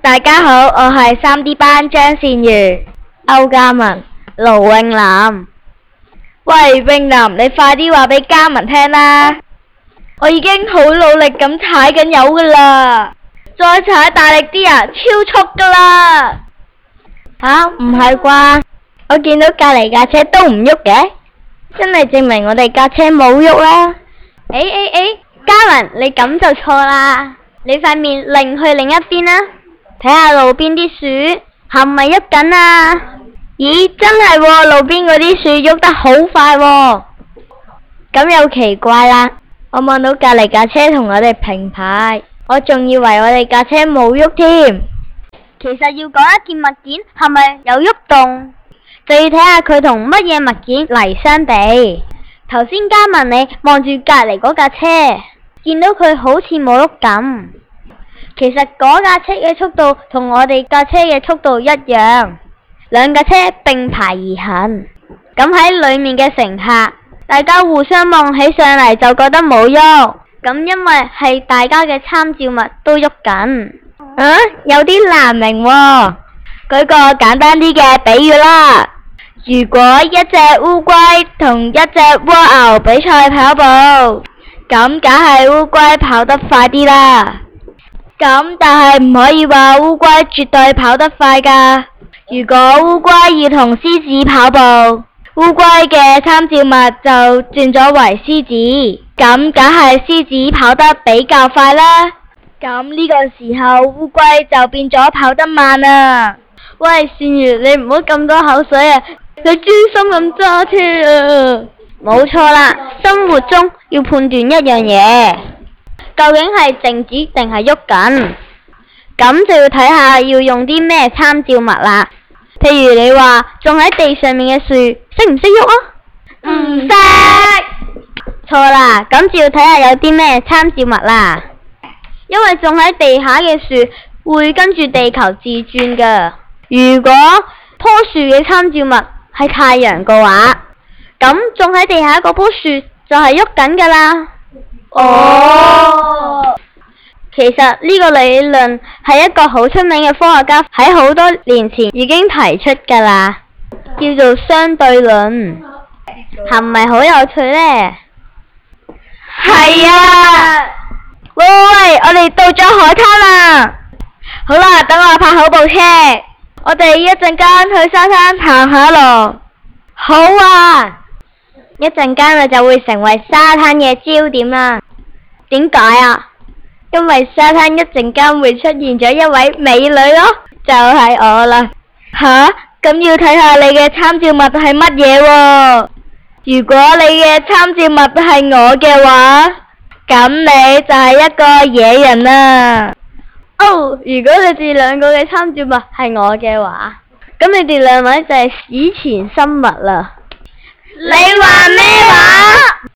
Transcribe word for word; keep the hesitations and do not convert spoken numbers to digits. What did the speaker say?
大家好，我係三 D 班張善如、歐嘉文、盧詠南。喂，詠南，你快啲話俾嘉文聽啦！我已經好努力咁踩緊油噶啦，再踩大力啲啊，超速噶啦！吓，唔係啩？我見到隔籬架車都唔喐嘅，真係證明我哋架車冇喐啦。誒誒誒，嘉文，你咁就錯啦！你塊面擰去另一邊啦，睇下路邊啲樹係咪喐緊啊？咦，真係喎，路邊嗰啲樹喐得好快喎！咁又奇怪啦，我望到隔籬架車同我哋平排，我仲以為我哋架車冇喐添。其實要講一件物件係咪有喐動，就要睇下佢同乜嘢物件嚟相比。頭先嘉文你望住隔籬嗰架車，見到佢好似冇喐咁，其實嗰架車嘅速度同我哋架車嘅速度一樣，兩架車並排而行。咁喺裏面嘅乘客，大家互相望起上嚟就覺得冇喐，咁因為係大家嘅參照物都喐緊。啊，有啲難明喎。舉個簡單啲嘅比喻啦，如果一隻烏龜同一隻蝸牛比賽跑步，咁梗係烏龜跑得快啲啦。咁但係唔可以話烏龜絕對跑得快㗎。如果烏龜要同獅子跑步，烏龜嘅參照物就轉咗為獅子，咁梗係獅子跑得比較快啦。咁呢個時候烏龜就變咗跑得慢啦。喂，善如，你唔好咁多口水啊，你專心咁揸車啊。冇錯啦，生活中要判斷一樣嘢，究竟係靜止定係喐緊，咁就要睇下要用啲咩參照物啦。譬如你話種喺地上面嘅樹，識唔識喐啊？唔識。錯啦，咁就要睇下有啲咩參照物啦。因為種喺地下嘅樹會跟住地球自轉噶。如果棵樹嘅參照物係太陽嘅話，咁種喺地下嗰棵樹就係喐緊噶啦。哦，其實呢個理論係一個好出名嘅科學家喺好多年前已經提出噶啦，叫做相對論，係咪好有趣呢？係啊！喂喂喂，我哋到咗海灘啦！好啦，等我泊好部車，我哋一陣間去沙灘行下咯。好啊！一陣間我就會成為沙灘嘅焦點啦。點解啊？因為沙灘一陣間會出現咗一位美女咯，就係我啦。吓？咁要睇下你嘅參照物係乜嘢喎？如果你嘅參照物係我嘅話，咁你就係一個野人啦。哦，如果你哋兩個嘅參照物係我嘅話，咁你哋兩位就係史前生物啦。你話咩話？